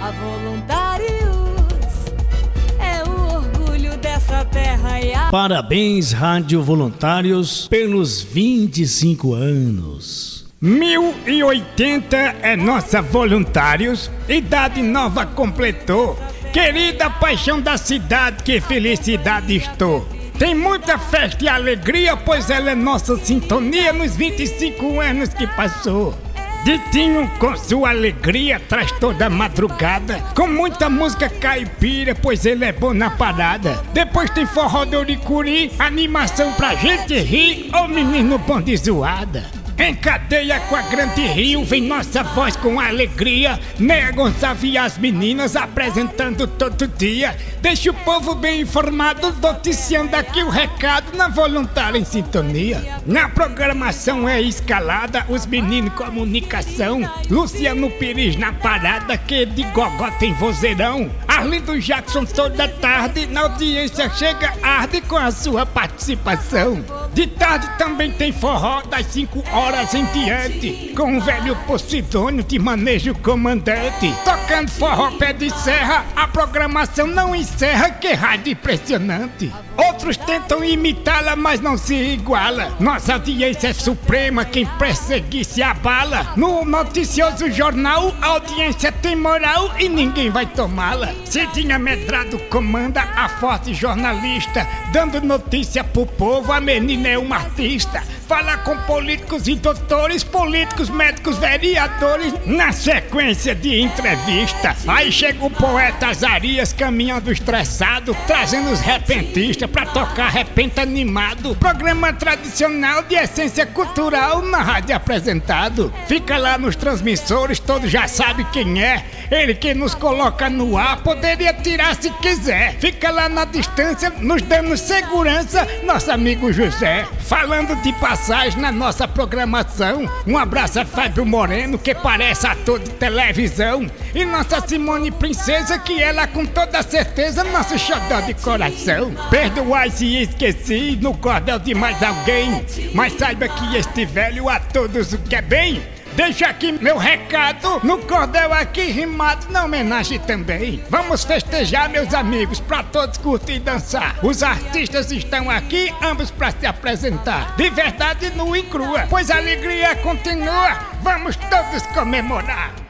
A Voluntários é o orgulho dessa terra e a... Parabéns, Rádio Voluntários, pelos 25 anos. 1080 é nossa Voluntários, idade nova completou. Querida paixão da cidade, que felicidade estou. Tem muita festa e alegria, pois ela é nossa sintonia nos 25 anos que passou. Ditinho com sua alegria traz toda madrugada, com muita música caipira, pois ele é bom na parada. Depois tem forró do Uricuri, animação pra gente rir, ô menino bom de zoada. Em cadeia com a Grande Rio, vem nossa voz com alegria. Néia Gonçalves e as meninas apresentando todo dia. Deixa o povo bem informado, noticiando aqui o recado na Voluntária em Sintonia. Na programação é escalada, os meninos comunicação. Luciano Pires na parada, que de gogó tem vozeirão. Arlindo Jackson toda tarde, na audiência chega arde com a sua participação. De tarde também tem forró das 5 horas em diante, com o velho Posidônio de manejo comandante. Tocando forró pé de serra, a programação não encerra, que rádio impressionante. Outros tentam imitá-la, mas não se iguala. Nossa audiência é suprema, quem perseguir se abala. No noticioso jornal, a audiência tem moral e ninguém vai tomá-la. Cidinha Medrado comanda a forte jornalista, dando notícia pro povo, a menina é uma artista. Fala com políticos e doutores, políticos, médicos, vereadores, na sequência de entrevista. Aí chega o poeta Azarias caminhando estressado, trazendo os repentistas pra tocar repente animado. Programa tradicional de essência cultural na rádio apresentado. Fica lá nos transmissores, todos já sabem quem é. Ele que nos coloca no ar, poderia tirar se quiser. Fica lá na distância, nos dando segurança, nosso amigo José. Falando de passagem na nossa programação, um abraço a Fábio Moreno, que parece ator de televisão. E nossa Simone Princesa, que ela com toda certeza nosso xodó de coração. Perdoai se esqueci no cordel de mais alguém, mas saiba que este velho a todos o quer bem. Deixa aqui meu recado, no cordel aqui rimado na homenagem também. Vamos festejar, meus amigos, pra todos curtir e dançar. Os artistas estão aqui, ambos pra se apresentar. De verdade, nua e crua, pois a alegria continua, vamos todos comemorar.